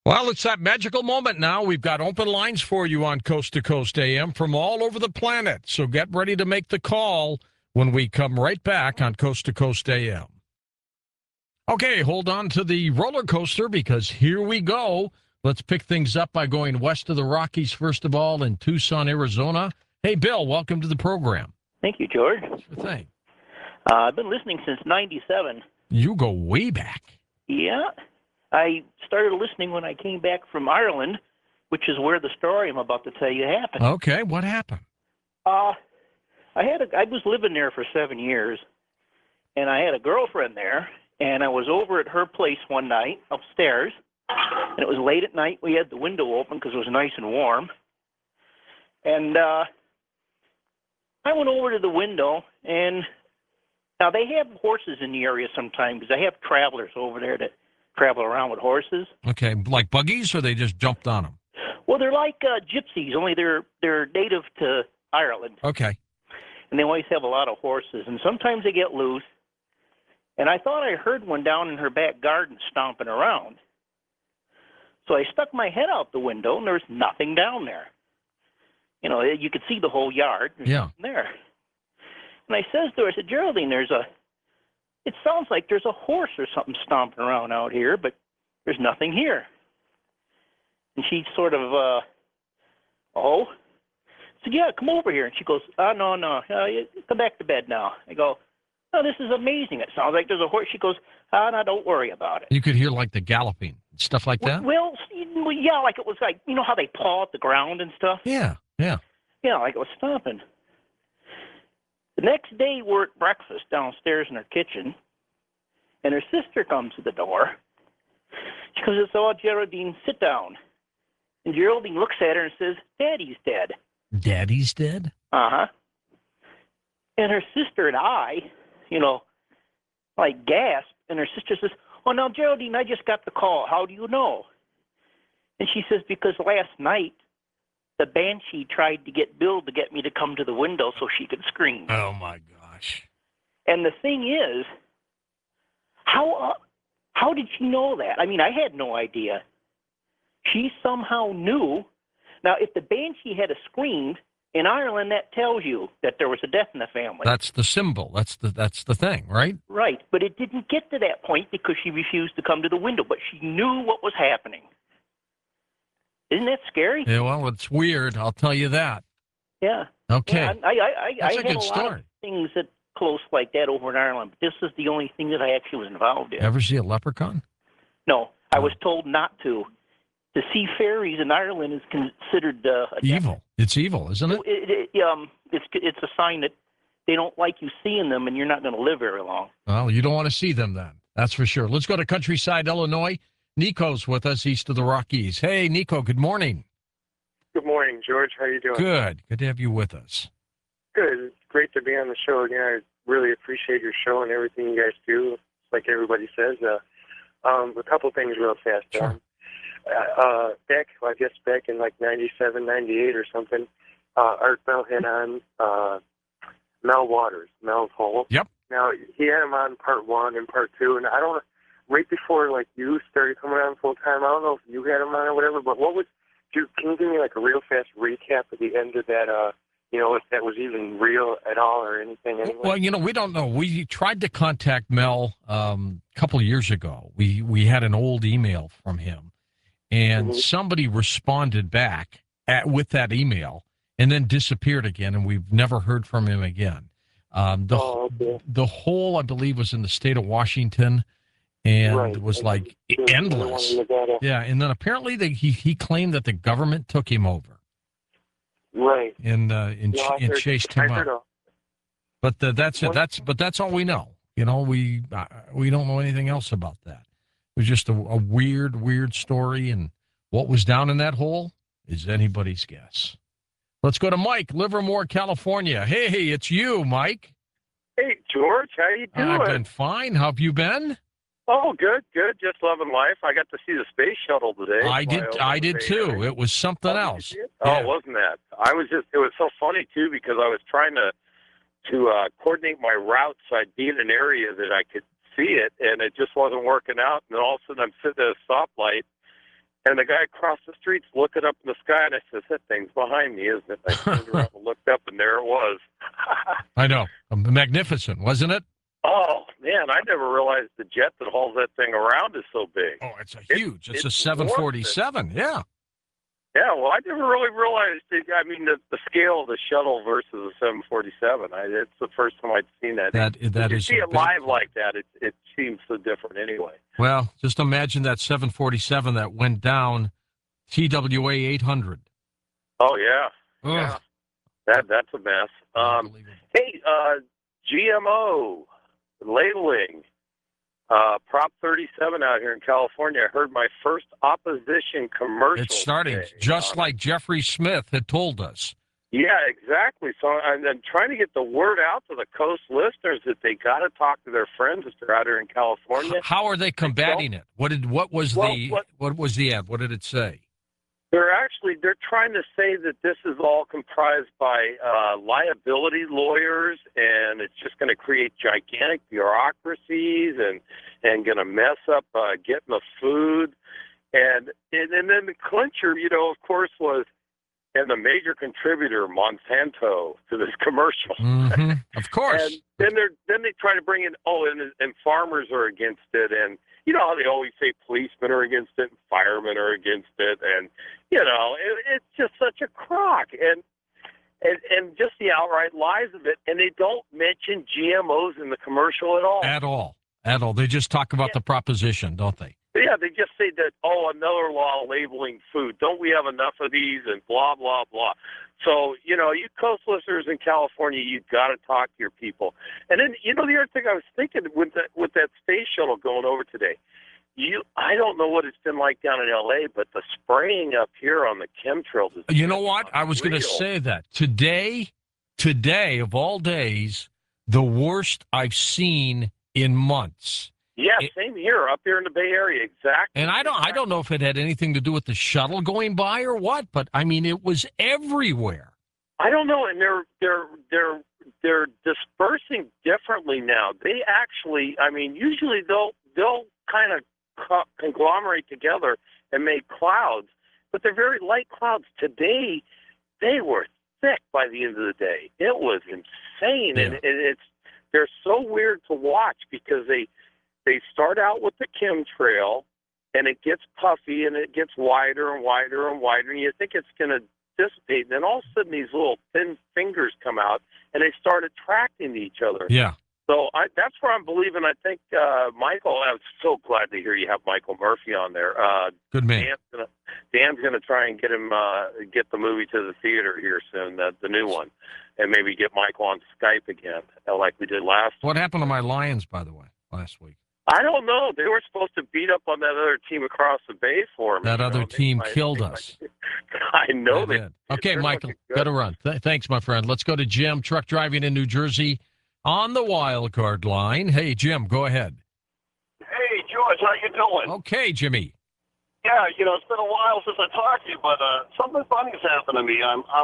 Well, it's that magical moment now. We've got open lines for you on Coast to Coast AM from all over the planet. So get ready to make the call when we come right back on Coast to Coast AM. Okay, hold on to the roller coaster because here we go. Let's pick things up by going west of the Rockies, first of all, in Tucson, Arizona. Hey, Bill, welcome to the program. Thank you, George. Sure thing. I've been listening since '97. You go way back. Yeah. I started listening when I came back from Ireland, which is where the story I'm about to tell you happened. Okay, what happened? I was living there for 7 years, and I had a girlfriend there, and I was over at her place one night upstairs, and it was late at night. We had the window open because it was nice and warm, and I went over to the window, and now they have horses in the area sometimes because I have travelers over there that travel around with horses. Okay, like buggies, or they just jumped on them? Well, they're like gypsies, only they're native to Ireland. Okay. And they always have a lot of horses, and sometimes they get loose. And I thought I heard one down in her back garden stomping around. So I stuck my head out the window, and there's nothing down there. You know, you could see the whole yard. There's nothing there. And I says to her, I said, Geraldine, it sounds like there's a horse or something stomping around out here, but there's nothing here. And she sort of, I said, yeah, come over here. And she goes, no, come back to bed now. I go, oh, this is amazing. It sounds like there's a horse. She goes, no, don't worry about it. You could hear like the galloping, stuff like that? Well, yeah, like it was like, you know how they paw at the ground and stuff? Yeah. Yeah, like it was stomping. The next day, we're at breakfast downstairs in her kitchen, and her sister comes to the door. She goes, oh, Geraldine, sit down. And Geraldine looks at her and says, Daddy's dead. Daddy's dead? Uh-huh. And her sister and I, like gasped, and her sister says, oh, now, Geraldine, I just got the call. How do you know? And she says, because last night, the Banshee tried to get Bill to get me to come to the window so she could scream. Oh, my gosh. And the thing is, how did she know that? I mean, I had no idea. She somehow knew. Now, if the Banshee had screamed, in Ireland, that tells you that there was a death in the family. That's the symbol. That's the thing, right? Right. But it didn't get to that point because she refused to come to the window. But she knew what was happening. Isn't that scary? Yeah, well, it's weird. I'll tell you that. Yeah. Okay. Yeah, That's a had good a story. lot of things that close like that over in Ireland. But this is the only thing that I actually was involved in. Ever see a leprechaun? No. I was told not to. To see fairies in Ireland is considered evil. It's evil, isn't it? It's a sign that they don't like you seeing them, and you're not going to live very long. Well, you don't want to see them then. That's for sure. Let's go to Countryside, Illinois. Nico's with us east of the Rockies. Hey, Nico, good morning. Good morning, George. How are you doing? Good. Good to have you with us. Good. It's great to be on the show again. I really appreciate your show and everything you guys do. Like everybody says. A couple things real fast. Sure. Back in like 97, 98 or something, Art Bell had on Mel Waters, Mel's Hole. Yep. Now, he had him on part 1 and part 2, and I don't, right before like you started coming on full time, I don't know if you had him on or whatever, but can you give me like a real fast recap at the end of that, if that was even real at all or anything anyway? Well, we don't know. We tried to contact Mel a couple of years ago. We had an old email from him. And somebody responded back with that email and then disappeared again, and we've never heard from him again. The Hole, I believe, was in the state of Washington, and it was like endless. Yeah, and then apparently he claimed that the government took him over. Right. And chased him out. But that's it. That's all we know. We don't know anything else about that. It was just a weird story, and what was down in that hole is anybody's guess. Let's go to Mike, Livermore, California. Hey, it's you, Mike. Hey, George, how you doing? I've been fine. How have you been? Oh, good. Just loving life. I got to see the space shuttle today. I did too. It was something else. Oh, wasn't that? It was so funny, too, because I was trying to coordinate my route so I'd be in an area that I could see it, and it just wasn't working out. And then all of a sudden I'm sitting at a stoplight, And the guy across the street's looking up in the sky, and I says, that thing's behind me, isn't it? I turned around and looked up, and there it was. I know. Magnificent, wasn't it? Oh, man, I never realized the jet that hauls that thing around is so big. Oh, it's huge. It's a 747, yeah. Yeah, well, I never really realized the scale of the shuttle versus the 747. It's the first time I'd seen that. That you is see it live like that, it seems so different anyway. Well, just imagine that 747 that went down, TWA 800. Oh, yeah. Ugh. Yeah. That's a mess. Hey, GMO labeling. Prop 37 out here in California. I heard my first opposition commercial. It's starting, today. just like Jeffrey Smith had told us. Yeah, exactly. So I'm trying to get the word out to the Coast listeners that they got to talk to their friends if they're out here in California. How are they combating it? What was the ad? What did it say? They're trying to say that this is all comprised by liability lawyers, and it's just going to create gigantic bureaucracies and going to mess up getting the food. And then the clincher, of course, was, and the major contributor, Monsanto, to this commercial. Mm-hmm. Of course. And then they try to bring in, and farmers are against it, and you know how they always say policemen are against it and firemen are against it, and it's just such a crock, and just the outright lies of it, and they don't mention GMOs in the commercial at all. At all. They just talk about the proposition, don't they? Yeah, they just say that, another law labeling food. Don't we have enough of these, and blah, blah, blah. So, you Coast listeners in California, you've got to talk to your people. And then, the other thing I was thinking with that space shuttle going over today, I don't know what it's been like down in L.A., but the spraying up here on the chemtrails is You know what? I was going to say that. Today, of all days, the worst I've seen in months. Yeah, same here, up here in the Bay Area, exactly. And I don't know if it had anything to do with the shuttle going by or what, but I mean, it was everywhere. I don't know, and they're dispersing differently now. They actually, usually they'll kind of conglomerate together and make clouds, but they're very light clouds. Today, they were thick by the end of the day. It was insane, Yeah. and they're so weird to watch because they start out with the chemtrail, and it gets puffy, and it gets wider and wider and wider, and you think it's going to dissipate, and then all of a sudden these little thin fingers come out, and they start attracting to each other. Yeah. So that's where I'm believing. I think, Michael, I was so glad to hear you have Michael Murphy on there. Good man. Dan's going to try and get him get the movie to the theater here soon, the new one, and maybe get Michael on Skype again, like we did last week. What happened to my Lions, by the way, last week? I don't know. They were supposed to beat up on that other team across the bay for me. That other team killed us. I know they did. Okay, Michael, got to run. Thanks, my friend. Let's go to Jim, truck driving in New Jersey, on the wild card line. Hey, Jim, go ahead. Hey, George, how you doing? Okay, Jimmy. Yeah, it's been a while since I talked to you, but something funny's happened to me.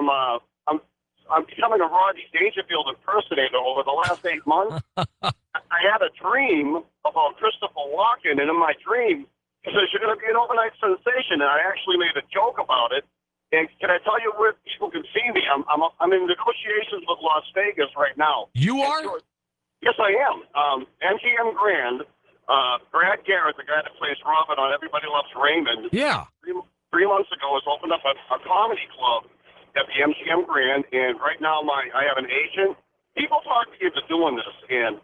I'm becoming a Rodney Dangerfield impersonator over the last 8 months. I had a dream about Christopher Walken, and in my dream, he says, you're going to be an overnight sensation, and I actually made a joke about it. And can I tell you where people can see me? I'm in negotiations with Las Vegas right now. You are? Yes, I am. MGM Grand, Brad Garrett, the guy that plays Robin on Everybody Loves Raymond. Yeah. 3 months ago, has opened up a comedy club at the MGM Grand, and right now I have an agent. People talk me into doing this, and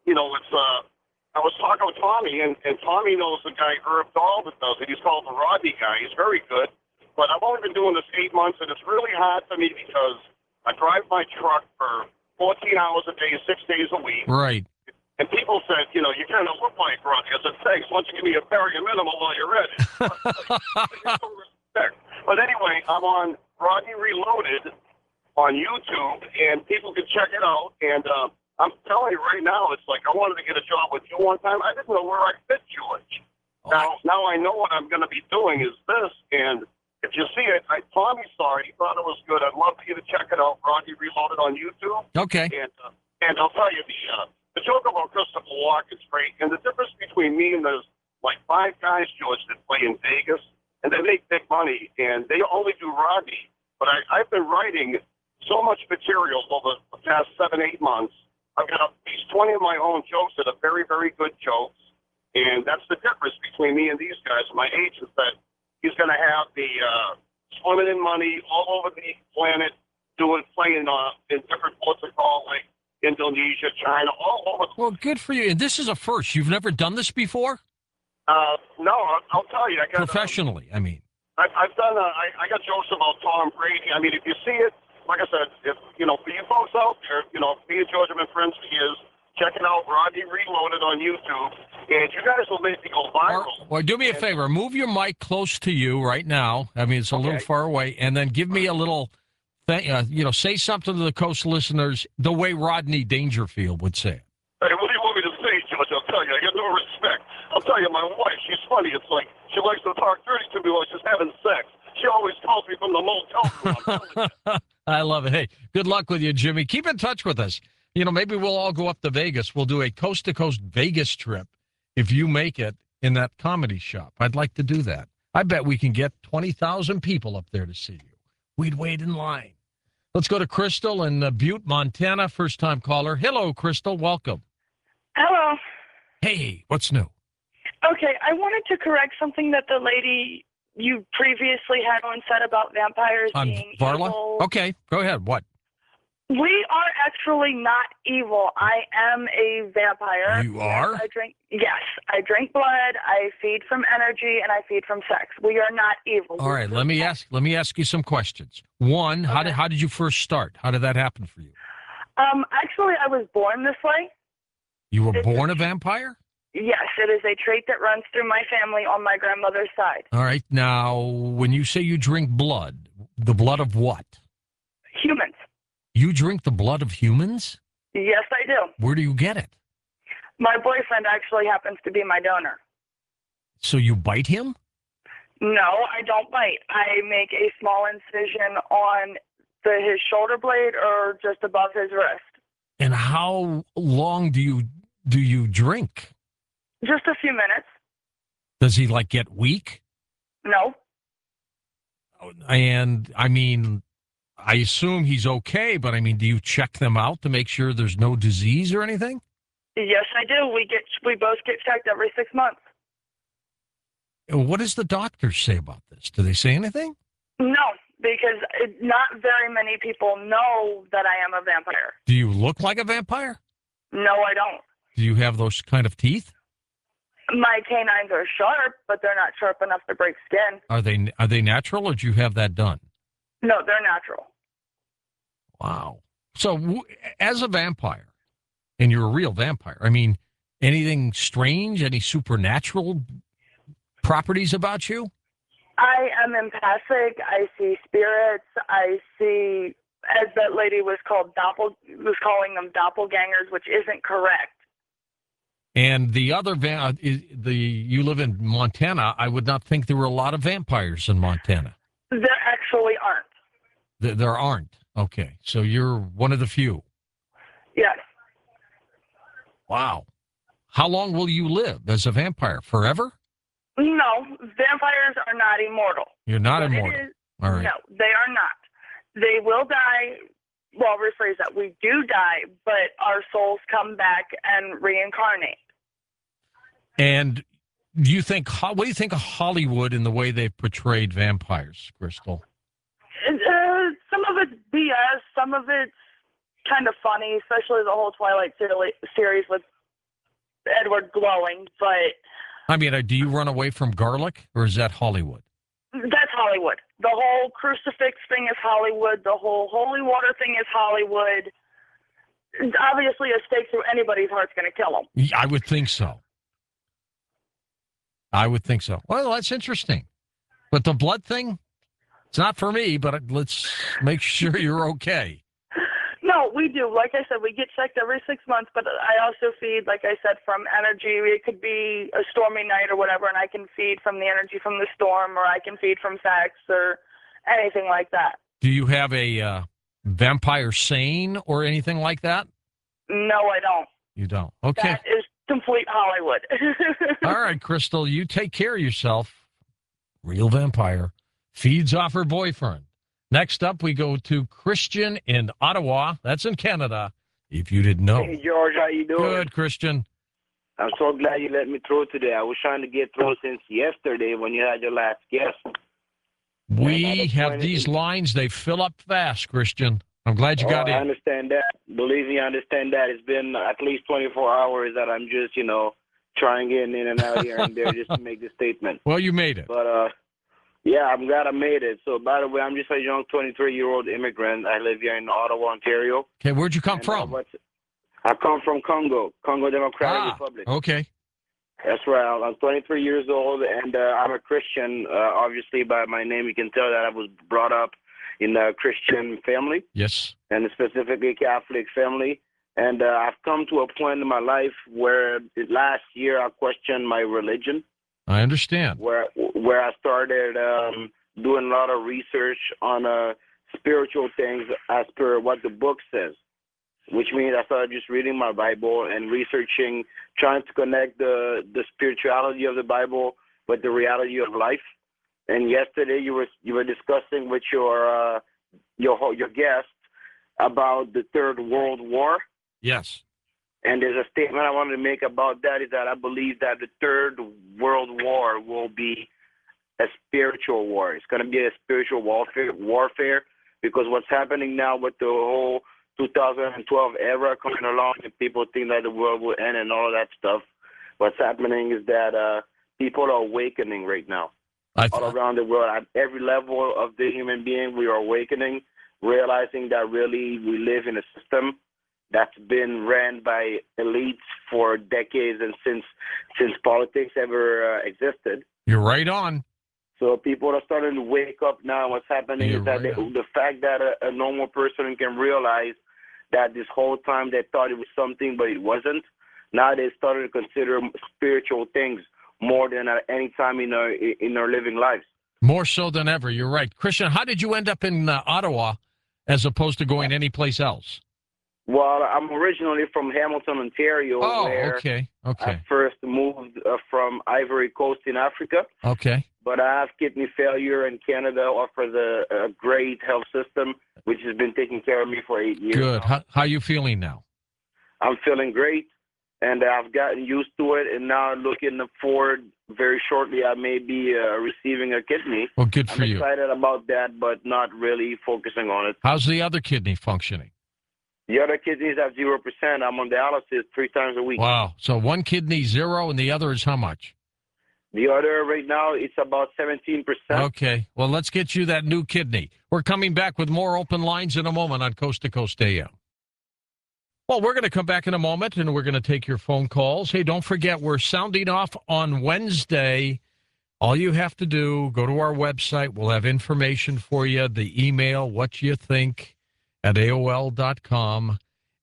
I was talking with Tommy, and Tommy knows the guy Herb Dahl that does it. He's called the Rodney guy. He's very good, but I've only been doing this 8 months, and it's really hard for me because I drive my truck for 14 hours a day, 6 days a week. Right. And people said, you kind of look like Rodney. I said, thanks. Why don't you give me a very minimal while you're at it? But anyway, I'm on Rodney Reloaded on YouTube, and people can check it out. And I'm telling you right now, it's like I wanted to get a job with you one time. I didn't know where I fit, George. Now I know what I'm going to be doing is this. And if you see it, Tommy saw it. He thought it was good. I'd love for you to check it out, Rodney Reloaded on YouTube. Okay. And I'll tell you, the joke about Christopher Walken is great. And the difference between me and there's like 5 guys, George, that play in Vegas. and they make big money, and they only do Rodney. But I've been writing so much material over the past 7-8 months. I've got at least 20 of my own jokes that are very, very good jokes, and that's the difference between me and these guys. My agent said he's going to have the swimming in money all over the planet, playing in different what's it called, like Indonesia, China, all over. Well, good for you. And this is a first. You've never done this before? No, I'll tell you. I got Professionally, I mean. I've done. I got jokes about Tom Brady. I mean, if you see it, like I said, if for you folks out there, me and George have been friends for years. Checking out Rodney Reloaded on YouTube, and you guys will make me go viral. Well, do me a favor. Move your mic close to you right now. I mean, it's a little far away, and then give me a little say something to the Coast listeners the way Rodney Dangerfield would say it. Hey, what do you want me to say, George? I'll tell you, I got no respect. I'll tell you, my wife, she's funny. It's like she likes to talk dirty to me while she's having sex. She always calls me from the motel room. I love it. Hey, good luck with you, Jimmy. Keep in touch with us. Maybe we'll all go up to Vegas. We'll do a coast-to-coast Vegas trip if you make it in that comedy shop. I'd like to do that. I bet we can get 20,000 people up there to see you. We'd wait in line. Let's go to Crystal in Butte, Montana. First-time caller. Hello, Crystal. Welcome. Hello. Hey, what's new? Okay, I wanted to correct something that the lady you previously had on said about vampires On being Varla? evil. Okay, go ahead. What? We are actually not evil. I am a vampire. You are? Yes, I drink blood, I feed from energy, and I feed from sex. We are not evil. All right, let me ask you some questions. One, Okay. how did you first start? How did that happen for you? Actually, I was born this way. You were born a vampire? Yes, it is a trait that runs through my family on my grandmother's side. All right. Now, when you say you drink blood, the blood of what? Humans. You drink the blood of humans? Yes, I do. Where do you get it? My boyfriend actually happens to be my donor. So you bite him? No, I don't bite. I make a small incision on his shoulder blade or just above his wrist. And how long do you drink? Just a few minutes. Does he get weak? No. And I mean, I assume he's okay, but I mean, do you check them out to make sure there's no disease or anything? Yes, I do. We both get checked every 6 months. What does the doctor say about this? Do they say anything? No, because not very many people know that I am a vampire. Do you look like a vampire? No, I don't. Do you have those kind of teeth? My canines are sharp, but they're not sharp enough to break skin. Are they natural, or do you have that done? No, they're natural. Wow. So as a vampire, and you're a real vampire, I mean, anything strange, any supernatural properties about you? I am empathic. I see spirits. I see, as that lady was calling them doppelgangers, which isn't correct. And the other you live in Montana. I would not think there were a lot of vampires in Montana. There actually aren't. There aren't. Okay, so you're one of the few. Yes. Wow. How long will you live as a vampire? Forever? No, vampires are not immortal. You're not immortal. All right. No, they are not. They will die. Well, rephrase that. We do die, but our souls come back and reincarnate. And what do you think of Hollywood and the way they've portrayed vampires, Crystal? Some of it's BS. Some of it's kind of funny, especially the whole Twilight series with Edward glowing. But I mean, do you run away from garlic, or is that Hollywood? that's Hollywood. The whole crucifix thing is Hollywood. The whole holy water thing is Hollywood. Obviously, a stake through anybody's heart's going to kill them. I would think so. I would think so. Well, that's interesting. But the blood thing, it's not for me, but let's make sure you're okay. No, we do. Like I said, we get checked every 6 months, but I also feed, like I said, from energy. It could be a stormy night or whatever, and I can feed from the energy from the storm, or I can feed from sex or anything like that. Do you have a vampire sane or anything like that? No, I don't. You don't. Okay. That is complete Hollywood. All right, Crystal, you take care of yourself. real vampire, feeds off her boyfriend. Next up, we go to Christian in Ottawa. That's in Canada, if you didn't know. Hey, George, how you doing? Good, Christian. I'm so glad you let me through today. I was trying to get through since yesterday when you had your last guest. We have these lines. They fill up fast, Christian. I'm glad you got in. I understand that. Believe me, I understand that. It's been at least 24 hours that I'm just, trying in and out here and there just to make the statement. Well, you made it. But, yeah, I'm glad I made it. So, by the way, I'm just a young 23-year-old immigrant. I live here in Ottawa, Ontario. Okay, where'd you come from? I come from Congo Democratic Republic. Okay. That's right. I'm 23 years old, and I'm a Christian. Obviously, by my name, you can tell that I was brought up in a Christian family. Yes. And specifically Catholic family. And I've come to a point in my life where last year I questioned my religion. I understand. Where I started doing a lot of research on spiritual things as per what the book says, which means I started just reading my Bible and researching, trying to connect the spirituality of the Bible with the reality of life. And yesterday you were discussing with your guest about the Third World War. Yes. And there's a statement I wanted to make about that is that I believe that the Third World War will be a spiritual war. It's going to be a spiritual warfare because what's happening now with the whole 2012 era coming along and people think that the world will end and all of that stuff, what's happening is that people are awakening right now. All around the world, at every level of the human being, we are awakening, realizing that really we live in a system that's been ran by elites for decades and since politics ever existed. You're right on. So people are starting to wake up now. What's happening is that the fact that a normal person can realize that this whole time they thought it was something, but it wasn't. Now they started to consider spiritual things more than at any time in our living lives. More so than ever. You're right. Christian, how did you end up in Ottawa as opposed to going anyplace else? Well, I'm originally from Hamilton, Ontario. Oh, where okay. I first moved from Ivory Coast in Africa. Okay. But I have kidney failure, and Canada offers a great health system, which has been taking care of me for 8 years. Good. How are you feeling now? I'm feeling great, and I've gotten used to it, and now looking forward very shortly, I may be receiving a kidney. Well, good for you. I'm excited about that, but not really focusing on it. How's the other kidney functioning? The other kidneys have 0%. I'm on dialysis 3 times a week. Wow. So one kidney 0, and the other is how much? The other right now, it's about 17%. Okay. Well, let's get you that new kidney. We're coming back with more open lines in a moment on Coast to Coast AM. Well, we're going to come back in a moment, and we're going to take your phone calls. Hey, don't forget, we're sounding off on Wednesday. All you have to do, go to our website. We'll have information for you, the email, what you think, at AOL.com.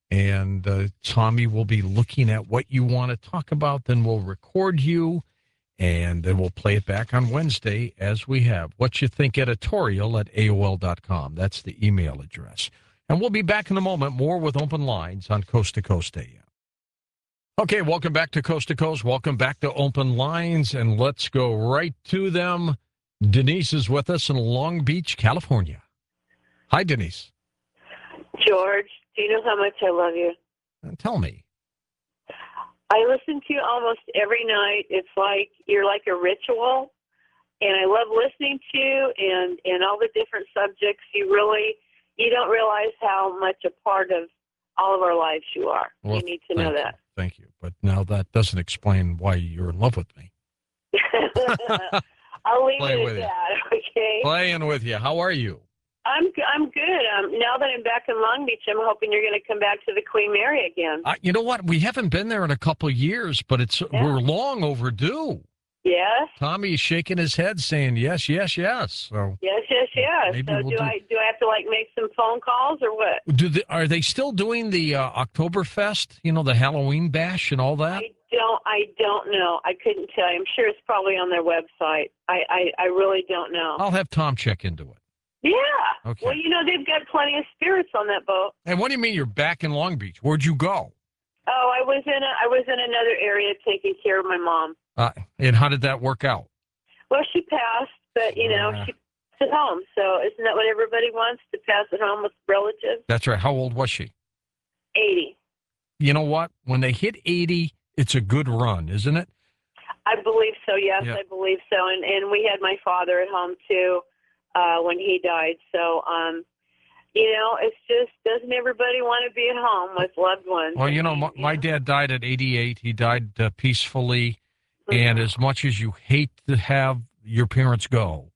And Tommy will be looking at what you want to talk about. Then we'll record you, and then we'll play it back on Wednesday as we have. What you think editorial at AOL.com. That's the email address. And we'll be back in a moment, more with Open Lines on Coast to Coast AM. Okay, welcome back to Coast to Coast. Welcome back to Open Lines, and let's go right to them. Denise is with us in Long Beach, California. Hi, Denise. George, do you know how much I love you? Tell me. I listen to you almost every night. It's like you're like a ritual, and I love listening to you and all the different subjects. You don't realize how much a part of all of our lives you are. Well, you need to know that. Thank you. But now that doesn't explain why you're in love with me. I'll leave it at that, okay? Playing with you. How are you? I'm good. Now that I'm back in Long Beach, I'm hoping you're going to come back to the Queen Mary again. You know what? We haven't been there in a couple of years, but we're long overdue. Yes. Tommy is shaking his head, saying yes, yes, yes. So yes. So do I have to make some phone calls or what? Are they still doing the Oktoberfest? You know, the Halloween bash and all that? I don't know. I couldn't tell you. I'm sure it's probably on their website. I really don't know. I'll have Tom check into it. Yeah. Okay. Well, they've got plenty of spirits on that boat. And what do you mean you're back in Long Beach? Where'd you go? Oh, I was in another area taking care of my mom. And how did that work out? Well, she passed, but, you know, she passed it home. So isn't that what everybody wants, to pass it home with relatives? That's right. How old was she? 80. You know what? When they hit 80, it's a good run, isn't it? I believe so, yes, Yeah. I believe so. And we had my father at home, too, when he died. So, you know, it's just, doesn't everybody want to be at home with loved ones? Well, you know, my dad died at 88. He died peacefully. And as much as you hate to have your parents go,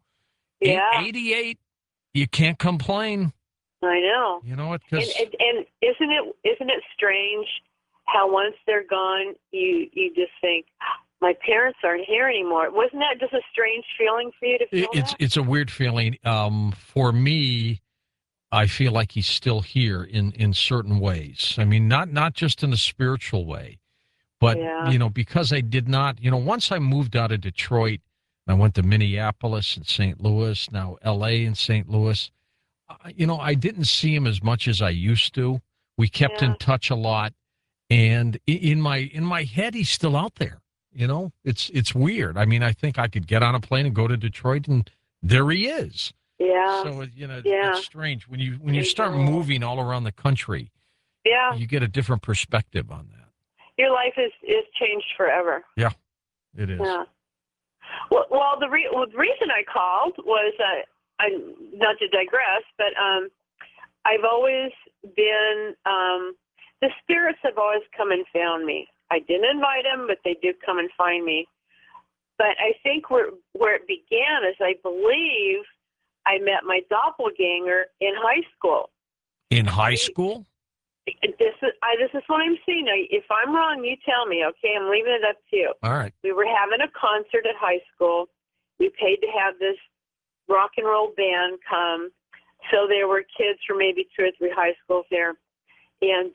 88, you can't complain. I know. You know what? And isn't it strange how once they're gone, you just think, my parents aren't here anymore. Wasn't that just a strange feeling for you to feel that? It's a weird feeling. For me, I feel like he's still here in certain ways. I mean, not just in a spiritual way, but, you know, because I did not, you know, once I moved out of Detroit, I went to Minneapolis and St. Louis, now L.A. and St. Louis. You know, I didn't see him as much as I used to. We kept in touch a lot. And in my head, he's still out there. You know, it's weird. I mean, I think I could get on a plane and go to Detroit, and there he is. Yeah. So you know, it's strange when you start moving all around the country. Yeah. You get a different perspective on that. Your life is changed forever. Yeah, it is. Yeah. Well, the reason I called was, not to digress, but I've always been the spirits have always come and found me. I didn't invite them, but they did come and find me. But I think where it began is, I believe I met my doppelganger in high school. In high school? This is what I'm seeing. Now, if I'm wrong, you tell me, okay? I'm leaving it up to you. All right. We were having a concert at high school. We paid to have this rock and roll band come. So there were kids from maybe 2 or 3 high schools there. And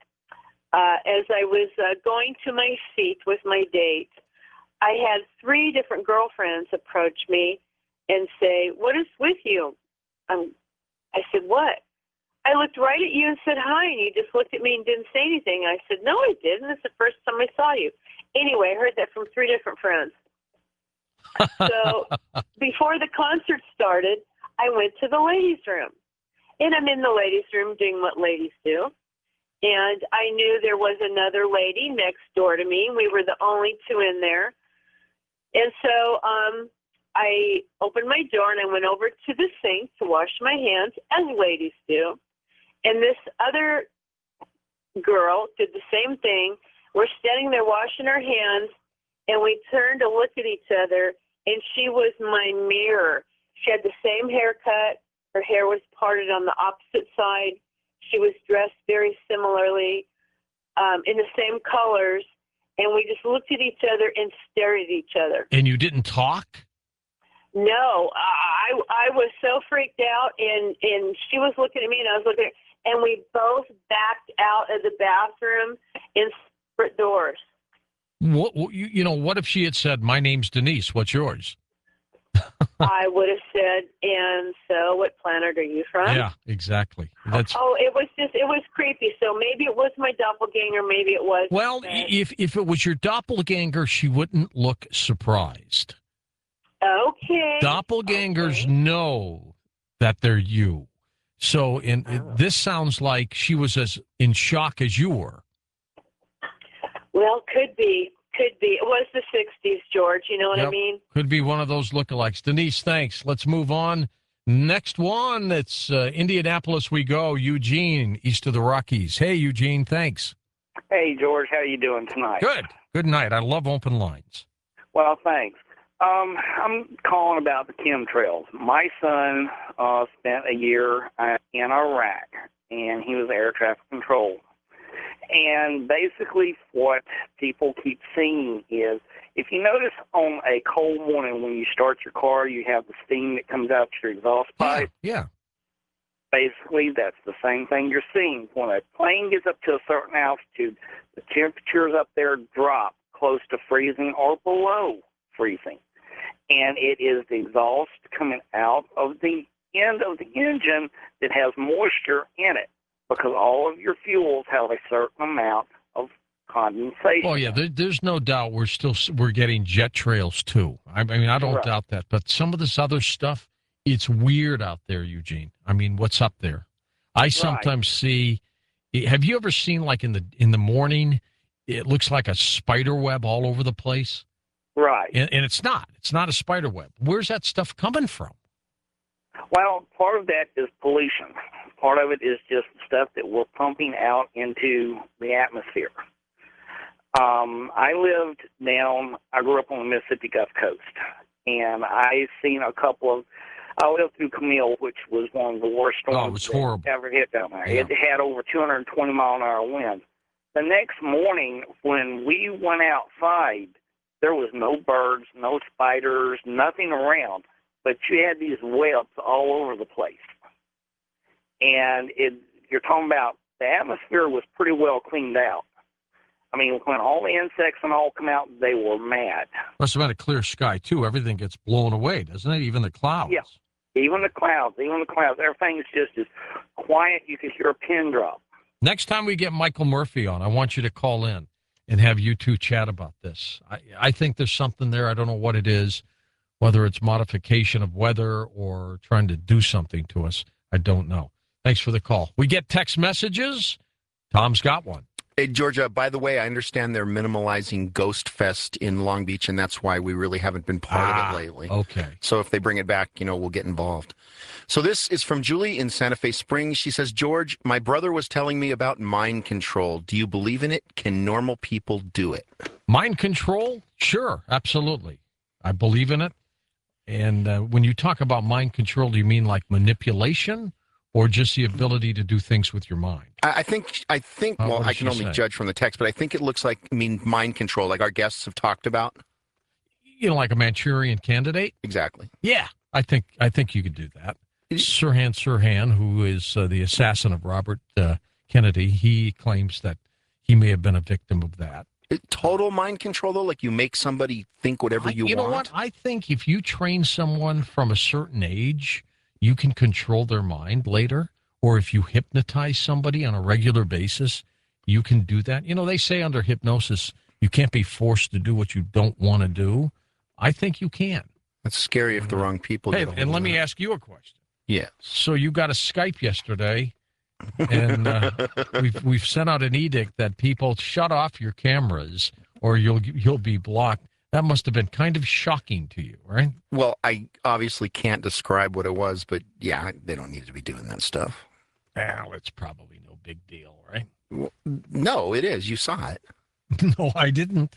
as I was going to my seat with my date, I had 3 different girlfriends approach me and say, "What is with you?" I said, "What?" I looked right at you and said hi, and you just looked at me and didn't say anything. I said, "No, I didn't. It's the first time I saw you." Anyway, I heard that from 3 different friends. So before the concert started, I went to the ladies' room. And I'm in the ladies' room doing what ladies do. And I knew there was another lady next door to me. We were the only 2 in there. And so I opened my door and I went over to the sink to wash my hands, as ladies do. And this other girl did the same thing. We're standing there washing our hands, and we turned to look at each other, and she was my mirror. She had the same haircut. Her hair was parted on the opposite side. She was dressed very similarly, in the same colors, and we just looked at each other and stared at each other. And you didn't talk? No, I was so freaked out, and she was looking at me, and I was looking at her, and we both backed out of the bathroom in separate doors. What what if she had said, "My name's Denise, what's yours?" I would have said, "And so what planet are you from?" Yeah, exactly. It was creepy. So maybe it was my doppelganger, maybe it was. Well, if it was your doppelganger, she wouldn't look surprised. Okay. Doppelgangers know that they're you. So this sounds like she was as in shock as you were. Well, could be. It was the 60s, George. You know what I mean? Could be one of those lookalikes. Denise, thanks. Let's move on. Next one, it's Indianapolis we go. Eugene, east of the Rockies. Hey, Eugene, thanks. Hey, George, how you doing tonight? Good. Good night. I love open lines. Well, thanks. I'm calling about the chemtrails. My son spent a year in Iraq, and he was air traffic control. And basically what people keep seeing is, if you notice on a cold morning when you start your car, you have the steam that comes out your exhaust pipe. Yeah. Basically, that's the same thing you're seeing. When a plane gets up to a certain altitude, the temperatures up there drop close to freezing or below freezing. And it is the exhaust coming out of the end of the engine that has moisture in it, because all of your fuels have a certain amount of condensation. Oh yeah, there's no doubt we're getting jet trails too. I mean, I don't Right. doubt that. But some of this other stuff, it's weird out there, Eugene. I mean, what's up there? I sometimes see. Have you ever seen like in the morning? It looks like a spider web all over the place. Right. And it's not. It's not a spider web. Where's that stuff coming from? Well, part of that is pollution. Part of it is just stuff that we're pumping out into the atmosphere. I grew up on the Mississippi Gulf Coast, and I seen I lived through Camille, which was one of the worst storms it was horrible. that ever hit down there. Yeah. It had over 220 mile an hour winds. The next morning, when we went outside, there was no birds, no spiders, nothing around, but you had these webs all over the place. And you're talking about the atmosphere was pretty well cleaned out. I mean, when all the insects and all come out, they were mad. Must have been a clear sky too. Everything gets blown away, doesn't it? Even the clouds. Yeah. Even the clouds. Everything's just as quiet. You could hear a pin drop. Next time we get Michael Murphy on, I want you to call in and have you two chat about this. I think there's something there. I don't know what it is, whether it's modification of weather or trying to do something to us. I don't know. Thanks for the call. We get text messages. Tom's got one. Hey, Georgia, by the way, I understand they're minimalizing Ghost Fest in Long Beach, and that's why we really haven't been part of it lately. Okay. So if they bring it back, we'll get involved. So this is from Julie in Santa Fe Springs. She says, George, my brother was telling me about mind control. Do you believe in it? Can normal people do it? Mind control? Sure, absolutely. I believe in it. And when you talk about mind control, do you mean like manipulation or just the ability to do things with your mind? I think. Well, I can only judge from the text, but I think it looks like, mind control, like our guests have talked about. Like a Manchurian Candidate? Exactly. Yeah, I think you could do that. Sirhan, who is the assassin of Robert Kennedy, he claims that he may have been a victim of that. Total mind control, though? Like you make somebody think whatever you want? You know what? I think if you train someone from a certain age, you can control their mind later. Or if you hypnotize somebody on a regular basis, you can do that. They say under hypnosis, you can't be forced to do what you don't want to do. I think you can. That's scary if the wrong people get a hold and of let me it. ask you a question. Yeah. So you got a Skype yesterday, and we've sent out an edict that people shut off your cameras or you'll be blocked. That must have been kind of shocking to you, right? Well, I obviously can't describe what it was, but yeah, they don't need to be doing that stuff. Well, it's probably no big deal, right? Well, no, it is. You saw it. No, I didn't.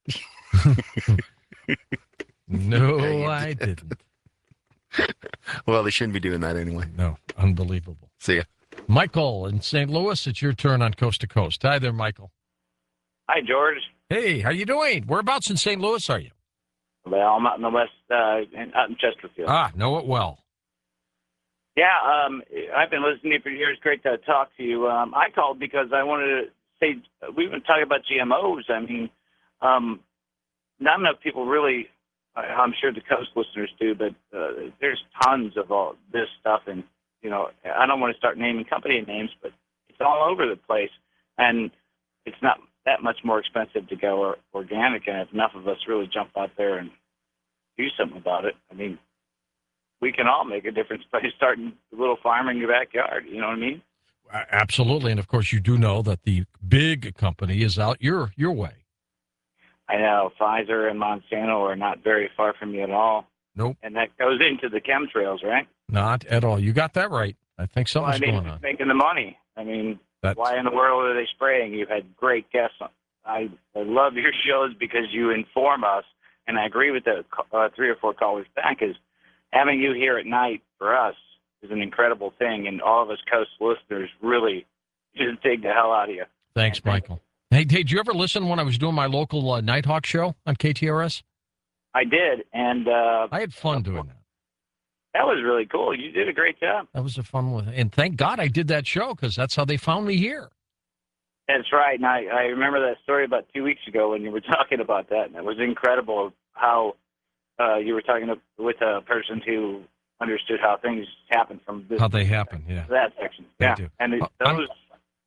No, I didn't. Well, they shouldn't be doing that anyway. No, unbelievable. See ya. Michael in St. Louis, it's your turn on Coast to Coast. Hi there, Michael. Hi, George. Hey, how you doing? Whereabouts in St. Louis are you? Well, I'm out in the west, out in Chesterfield. Know it well. Yeah, I've been listening to you for years. Great to talk to you. I called because I wanted to say, we've been talking about GMOs. I mean, not enough people really, I'm sure the Coast listeners do, but there's tons of all this stuff. And, I don't want to start naming company names, but it's all over the place. And it's not that much more expensive to go organic. And if enough of us really jump out there and do something about it, I mean, we can all make a difference by starting a little farm in your backyard. You know what I mean? Absolutely. And, of course, you do know that the big company is out your way. I know. Pfizer and Monsanto are not very far from you at all. Nope. And that goes into the chemtrails, right? Not at all. You got that right. I think something's going on. Making the money. I mean, why in the world are they spraying? You've had great guests. I love your shows because you inform us, and I agree with the 3 or 4 callers back, is having you here at night for us is an incredible thing, and all of us Coast listeners really just dig the hell out of you. Thanks, Michael. Hey, did you ever listen when I was doing my local Nighthawk show on KTRS? I did, and I had fun doing that. That was really cool. You did a great job. That was a fun one, and thank God I did that show because that's how they found me here. That's right, and I remember that story about 2 weeks ago when you were talking about that, and it was incredible how you were talking with a person who understood how things happen from this. How they happen, yeah. That section, They yeah. do. And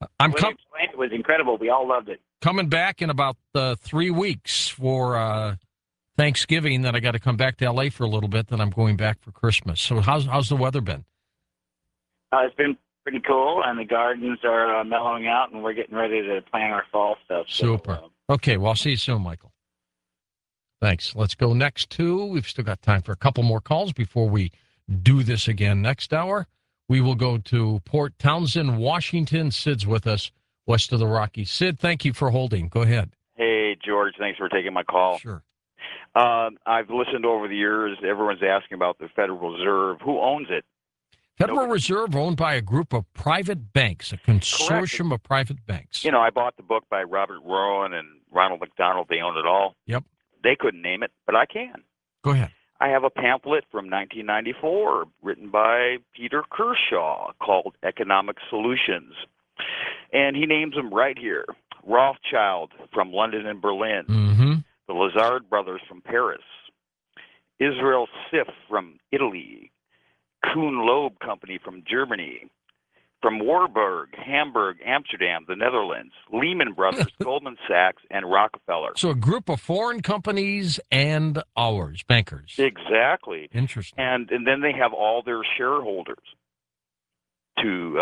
I'm When you explained it was incredible. We all loved it. coming back in about 3 weeks for Thanksgiving. Then I got to come back to L.A. for a little bit. Then I'm going back for Christmas. So how's the weather been? It's been pretty cool, and the gardens are mellowing out, and we're getting ready to plan our fall stuff. Super. Okay, well, I'll see you soon, Michael. Thanks. Let's go next to, we've still got time for a couple more calls before we do this again next hour. We will go to Port Townsend, Washington. Sid's with us, west of the Rockies. Sid, thank you for holding. Go ahead. Hey, George, thanks for taking my call. Sure. I've listened over the years. Everyone's asking about the Federal Reserve. Who owns it? Federal Reserve owned by a group of private banks, a consortium of private banks. You know, I bought the book by Robert Rowan and Ronald McDonald. They own it all. Yep. They couldn't name it, but I can. Go ahead. I have a pamphlet from 1994 written by Peter Kershaw called Economic Solutions. And he names them right here. Rothschild from London and Berlin. Mm-hmm. The Lazard brothers from Paris. Israel Sif from Italy. Kuhn Loeb Company from Germany. From Warburg, Hamburg, Amsterdam, the Netherlands. Lehman Brothers, Goldman Sachs, and Rockefeller. So a group of foreign companies and ours, bankers. Exactly. Interesting. And then they have all their shareholders to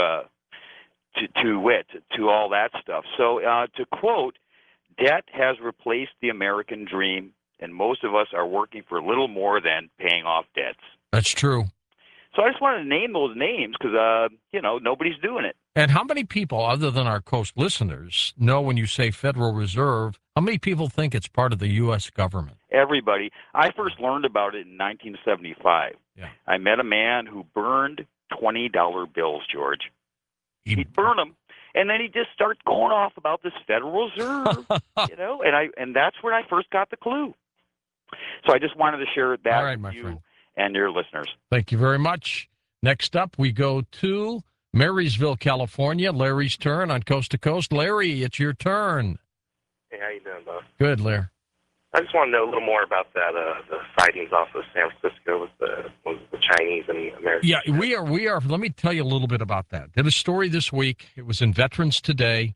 all that stuff. So to quote, debt has replaced the American dream, and most of us are working for little more than paying off debts. That's true. So I just wanted to name those names because, nobody's doing it. And how many people, other than our Coast listeners, know when you say Federal Reserve, how many people think it's part of the U.S. government? Everybody. I first learned about it in 1975. Yeah. I met a man who burned $20 bills, George. He'd burn them, and then he'd just start going off about this Federal Reserve, and that's where I first got the clue. So I just wanted to share that with you and your listeners. Thank you very much. Next up, we go to Marysville, California. Larry's turn on Coast to Coast. Larry, it's your turn. Hey, how you doing, Bob? Good, Larry. I just want to know a little more about that the sightings off of San Francisco with the Chinese and Americans. Yeah, we are. Let me tell you a little bit about that. Did a story this week. It was in Veterans Today.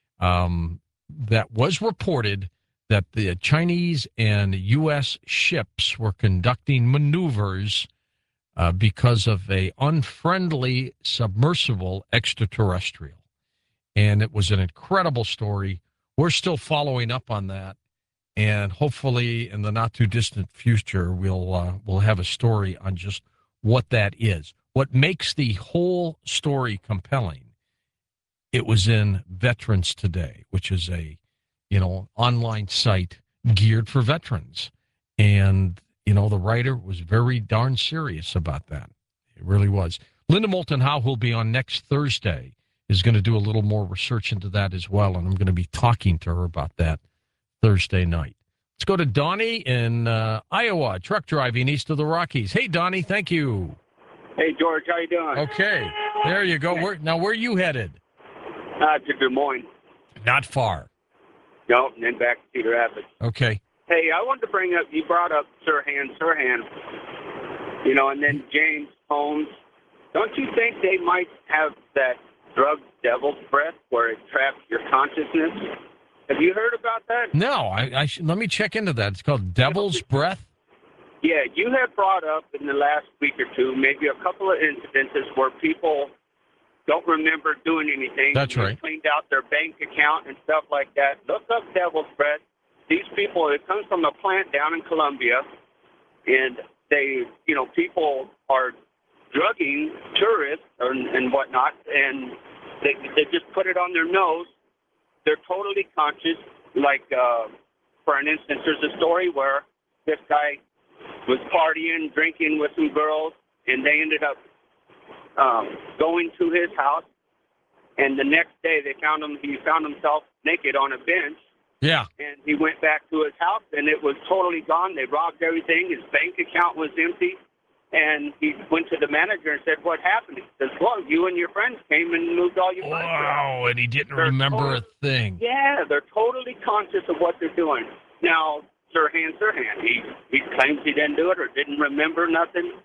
That was reported that the Chinese and U.S. ships were conducting maneuvers because of a unfriendly submersible extraterrestrial. And it was an incredible story. We're still following up on that. And hopefully in the not too distant future, we'll have a story on just what that is. What makes the whole story compelling, it was in Veterans Today, which is a online site geared for veterans. And, the writer was very darn serious about that. It really was. Linda Moulton Howe, who'll be on next Thursday, is going to do a little more research into that as well. And I'm going to be talking to her about that Thursday night. Let's go to Donnie in Iowa, truck driving east of the Rockies. Hey, Donnie, thank you. Hey, George, how you doing? Okay, there you go. Where are you headed? To Des Moines. Not far. No, and then back to Cedar Rapids. Okay. Hey, I wanted to bring up, you brought up Sirhan, and then James Holmes. Don't you think they might have that drug devil's breath where it traps your consciousness? Have you heard about that? No, let me check into that. It's called Devil's Breath? Yeah, you had brought up in the last week or two maybe a couple of incidences where people don't remember doing anything. That's right. Cleaned out their bank account and stuff like that. Look up Devil's Breath. These people, it comes from a plant down in Colombia, and they, people are drugging tourists and whatnot, and they just put it on their nose. They're totally conscious. Like, for an instance, there's a story where this guy was partying, drinking with some girls, and they ended up going to his house. And the next day, he found himself naked on a bench. Yeah. And he went back to his house, and it was totally gone. They robbed everything. His bank account was empty. And he went to the manager and said, "What happened?" He says, "Well, you and your friends came and moved all your money." Wow, and he didn't remember a thing. Yeah, they're totally conscious of what they're doing. Now, Sirhan, he claims he didn't do it or didn't remember nothing.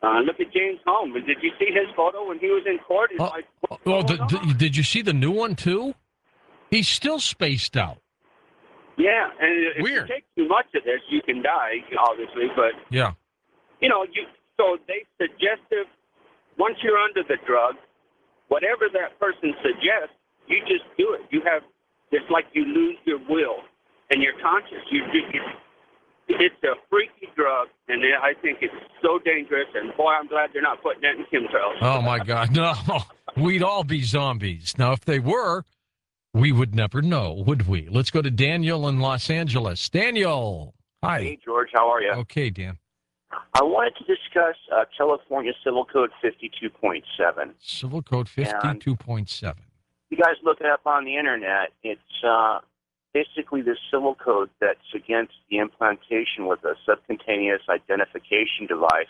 Look at James Holmes. Did you see his photo when he was in court? It's like, did you see the new one too? He's still spaced out. yeah, and if Weird. you take too much of this, you can die, obviously. But Yeah. so they suggestive. Once you're under the drug, whatever that person suggests, you just do it. It's like you lose your will and your conscience. It's a freaky drug, and I think it's so dangerous. And boy, I'm glad they're not putting that in chemtrails. Oh my God, no! We'd all be zombies. Now, if they were, we would never know, would we? Let's go to Daniel in Los Angeles. Daniel, hi. Hey, George, how are you? Okay, Dan. I wanted to discuss California Civil Code 52.7. Civil Code 52.7. You guys look it up on the internet. It's basically this civil code that's against the implantation with a subcutaneous identification device.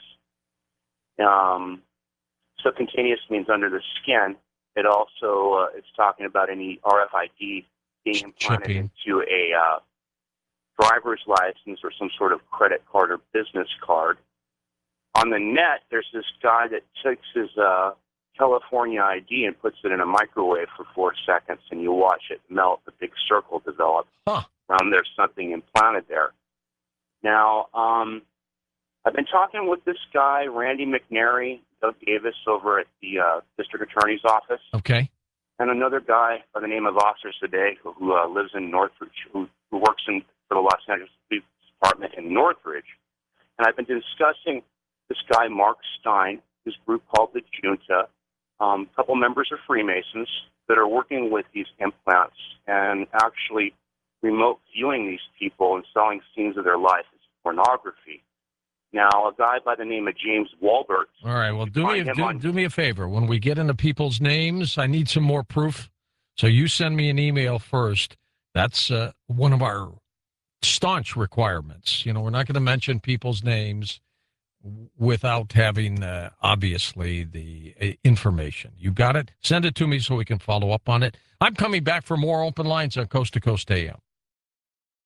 Subcutaneous means under the skin. It also it's talking about any RFID being implanted into a driver's license or some sort of credit card or business card. On the net, there's this guy that takes his California ID and puts it in a microwave for 4 seconds, and you watch it melt, a big circle develop. Around there's something implanted there. Now, I've been talking with this guy, Randy McNary, Doug Davis, over at the district attorney's office. Okay. And another guy by the name of Officer Sadeh, who lives in Northridge, who works for the Los Angeles Police Department in Northridge. And I've been discussing this guy, Mark Stein, his group called the Junta. A couple members are Freemasons that are working with these implants and actually remote viewing these people and selling scenes of their life as pornography. Now, a guy by the name of James Walbert. All right, well, do me a favor. When we get into people's names, I need some more proof. So you send me an email first. That's one of our staunch requirements. We're not going to mention people's names without having, obviously, the information. You got it? Send it to me so we can follow up on it. I'm coming back for more Open Lines on Coast to Coast AM.